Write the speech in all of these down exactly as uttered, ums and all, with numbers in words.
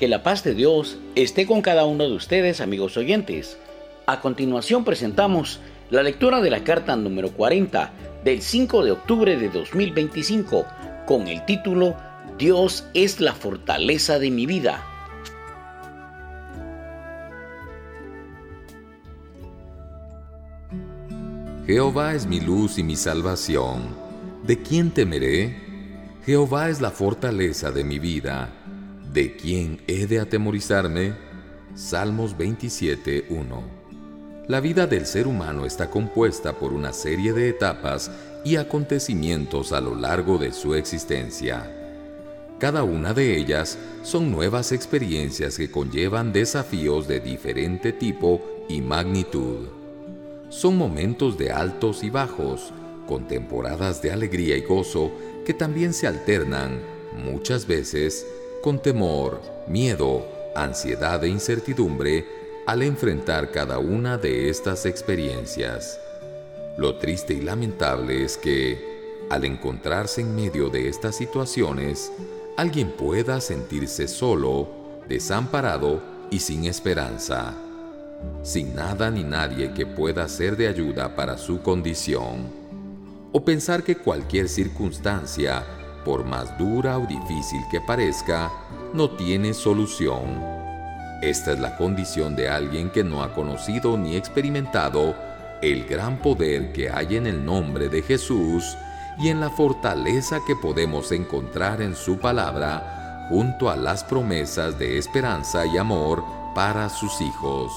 Que la paz de Dios esté con cada uno de ustedes, amigos oyentes. A continuación presentamos la lectura de la carta número cuarenta del cinco de octubre de dos mil veinticinco con el título Dios es la fortaleza de mi vida. Jehová es mi luz y mi salvación. ¿De quién temeré? Jehová es la fortaleza de mi vida. ¿De quién he de atemorizarme? Salmos veintisiete, uno. La vida del ser humano está compuesta por una serie de etapas y acontecimientos a lo largo de su existencia. Cada una de ellas son nuevas experiencias que conllevan desafíos de diferente tipo y magnitud. Son momentos de altos y bajos, con temporadas de alegría y gozo que también se alternan, muchas veces, con temor, miedo, ansiedad e incertidumbre al enfrentar cada una de estas experiencias. Lo triste y lamentable es que, al encontrarse en medio de estas situaciones, alguien pueda sentirse solo, desamparado y sin esperanza, sin nada ni nadie que pueda ser de ayuda para su condición, o pensar que cualquier circunstancia, por más dura o difícil que parezca, no tiene solución. Esta es la condición de alguien que no ha conocido ni experimentado el gran poder que hay en el nombre de Jesús y en la fortaleza que podemos encontrar en su palabra, junto a las promesas de esperanza y amor para sus hijos.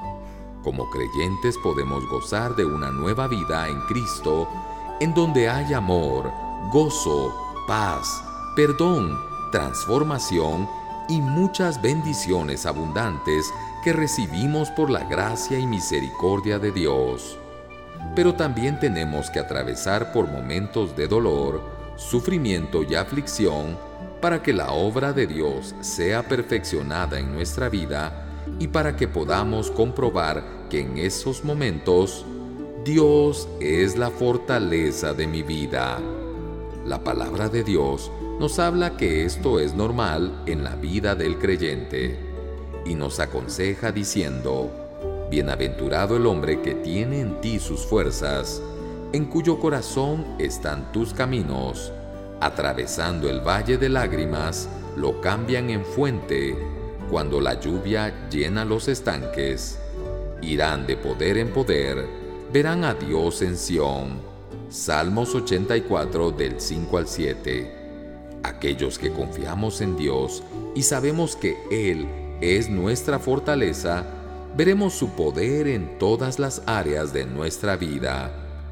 Como creyentes podemos gozar de una nueva vida en Cristo, en donde hay amor, gozo, paz, perdón, transformación y muchas bendiciones abundantes que recibimos por la gracia y misericordia de Dios. Pero también tenemos que atravesar por momentos de dolor, sufrimiento y aflicción para que la obra de Dios sea perfeccionada en nuestra vida y para que podamos comprobar que en esos momentos Dios es la fortaleza de mi vida. La palabra de Dios nos habla que esto es normal en la vida del creyente y nos aconseja diciendo: Bienaventurado el hombre que tiene en ti sus fuerzas, en cuyo corazón están tus caminos. Atravesando el valle de lágrimas, lo cambian en fuente, cuando la lluvia llena los estanques. Irán de poder en poder, verán a Dios en Sión. Salmos ochenta y cuatro del cinco al siete. Aquellos que confiamos en Dios y sabemos que Él es nuestra fortaleza, veremos su poder en todas las áreas de nuestra vida.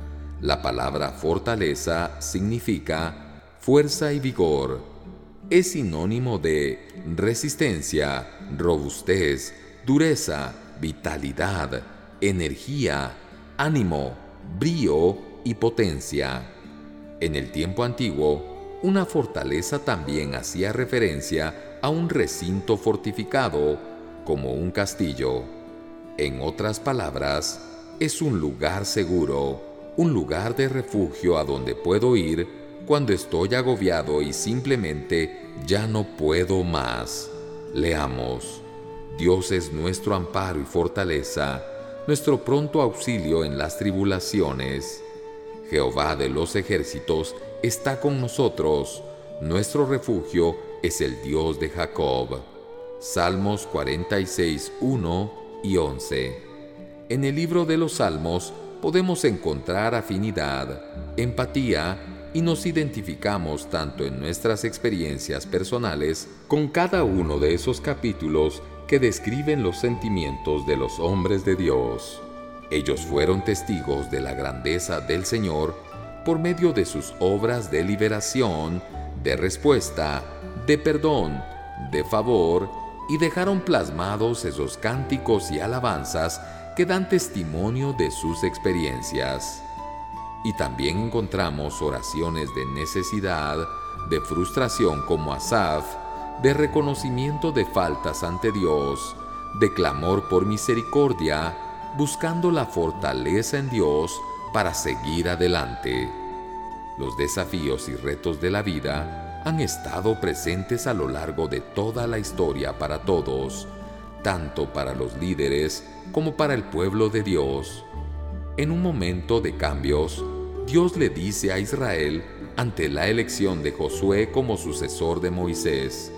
La palabra fortaleza significa fuerza y vigor. Es sinónimo de resistencia, robustez, dureza, vitalidad, energía, ánimo, brío y potencia. En el tiempo antiguo, una fortaleza también hacía referencia a un recinto fortificado, como un castillo. En otras palabras, es un lugar seguro, un lugar de refugio a donde puedo ir cuando estoy agobiado y simplemente ya no puedo más. Leamos: Dios es nuestro amparo y fortaleza, nuestro pronto auxilio en las tribulaciones. Jehová de los ejércitos está con nosotros, nuestro refugio es el Dios de Jacob. Salmos cuarenta y seis, uno y once. En el libro de los Salmos podemos encontrar afinidad, empatía y nos identificamos tanto en nuestras experiencias personales con cada uno de esos capítulos que describen los sentimientos de los hombres de Dios. Ellos fueron testigos de la grandeza del Señor por medio de sus obras de liberación, de respuesta, de perdón, de favor, y dejaron plasmados esos cánticos y alabanzas que dan testimonio de sus experiencias. Y también encontramos oraciones de necesidad, de frustración como Asaf, de reconocimiento de faltas ante Dios, de clamor por misericordia, buscando la fortaleza en Dios para seguir adelante. Los desafíos y retos de la vida han estado presentes a lo largo de toda la historia para todos, tanto para los líderes como para el pueblo de Dios. En un momento de cambios, Dios le dice a Israel, ante la elección de Josué como sucesor de Moisés: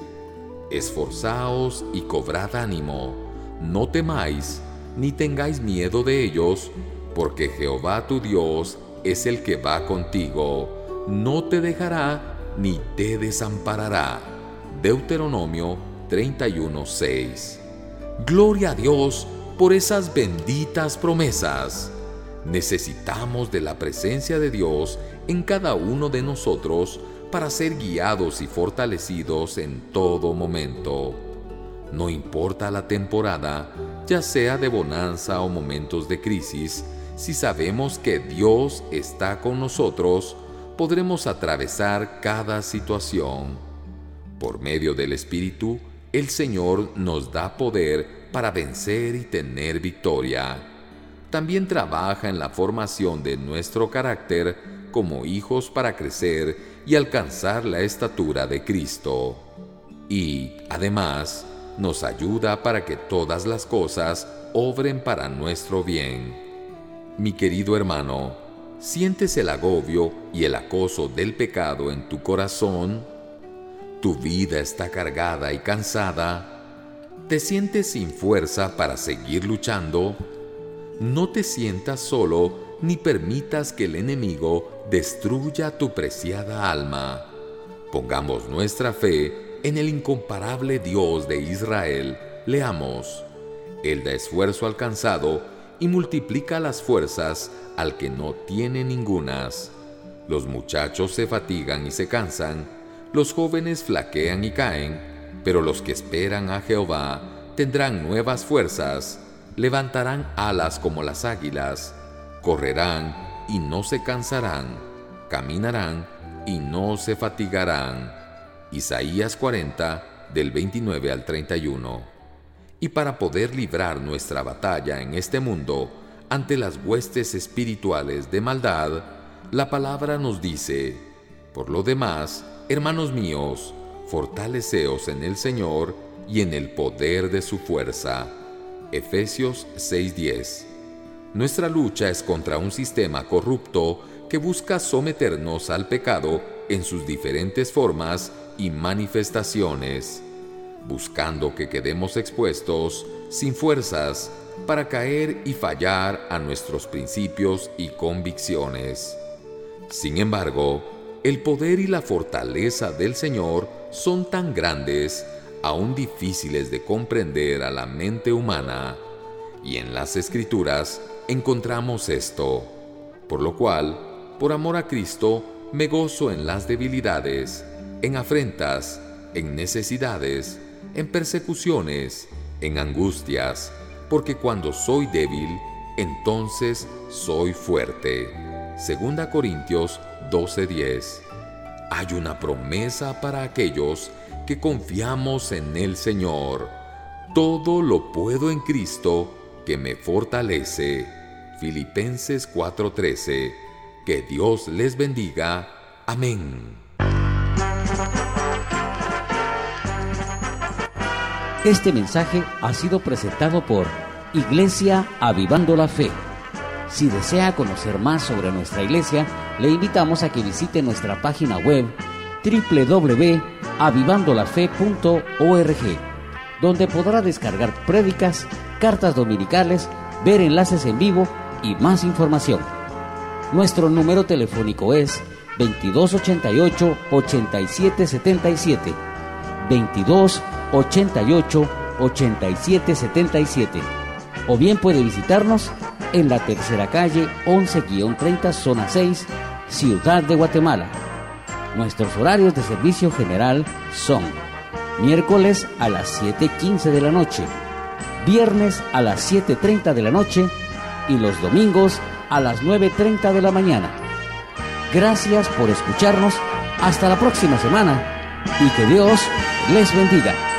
esforzaos y cobrad ánimo, no temáis, ni tengáis miedo de ellos, porque Jehová tu Dios es el que va contigo, no te dejará ni te desamparará. Deuteronomio treinta y uno, seis. Gloria a Dios por esas benditas promesas. Necesitamos de la presencia de Dios en cada uno de nosotros para ser guiados y fortalecidos en todo momento. No importa la temporada, ya sea de bonanza o momentos de crisis, si sabemos que Dios está con nosotros, podremos atravesar cada situación. Por medio del Espíritu, el Señor nos da poder para vencer y tener victoria. También trabaja en la formación de nuestro carácter como hijos para crecer y alcanzar la estatura de Cristo. Y, además, nos ayuda para que todas las cosas obren para nuestro bien. Mi querido hermano, ¿sientes el agobio y el acoso del pecado en tu corazón? ¿Tu vida está cargada y cansada? ¿Te sientes sin fuerza para seguir luchando? No te sientas solo ni permitas que el enemigo destruya tu preciada alma. Pongamos nuestra fe en el incomparable Dios de Israel. Leamos: Él da esfuerzo al cansado y multiplica las fuerzas al que no tiene ningunas. Los muchachos se fatigan y se cansan, los jóvenes flaquean y caen, pero los que esperan a Jehová tendrán nuevas fuerzas, levantarán alas como las águilas, correrán y no se cansarán, caminarán y no se fatigarán. Isaías cuarenta, del veintinueve al treinta y uno. Y para poder librar nuestra batalla en este mundo ante las huestes espirituales de maldad, la palabra nos dice: por lo demás, hermanos míos, fortaleceos en el Señor y en el poder de su fuerza. Efesios seis, diez. Nuestra lucha es contra un sistema corrupto que busca someternos al pecado en sus diferentes formas y manifestaciones, buscando que quedemos expuestos, sin fuerzas, para caer y fallar a nuestros principios y convicciones. Sin embargo, el poder y la fortaleza del Señor son tan grandes, aún difíciles de comprender a la mente humana, y en las Escrituras encontramos esto, por lo cual, por amor a Cristo, me gozo en las debilidades, en afrentas, en necesidades, en persecuciones, en angustias, porque cuando soy débil, entonces soy fuerte. Segunda Corintios doce, diez. Hay una promesa para aquellos que confiamos en el Señor. Todo lo puedo en Cristo que me fortalece. Filipenses cuatro, trece. Que Dios les bendiga. Amén. Este mensaje ha sido presentado por Iglesia Avivando la Fe. Si desea conocer más sobre nuestra iglesia, le invitamos a que visite nuestra página web doble u doble u doble u punto avivando la fe punto org, donde podrá descargar prédicas, cartas dominicales, ver enlaces en vivo y más información. Nuestro número telefónico es veintidós ochenta y ocho, ochenta y siete setenta y siete, veintidós ochenta y ocho, ochenta y siete setenta y siete, o bien puede visitarnos en la tercera calle once treinta, zona seis, Ciudad de Guatemala. Nuestros horarios de servicio general son miércoles a las siete quince de la noche, viernes a las siete treinta de la noche y los domingos a las nueve treinta de la mañana. Gracias por escucharnos. Hasta la próxima semana y que Dios les bendiga.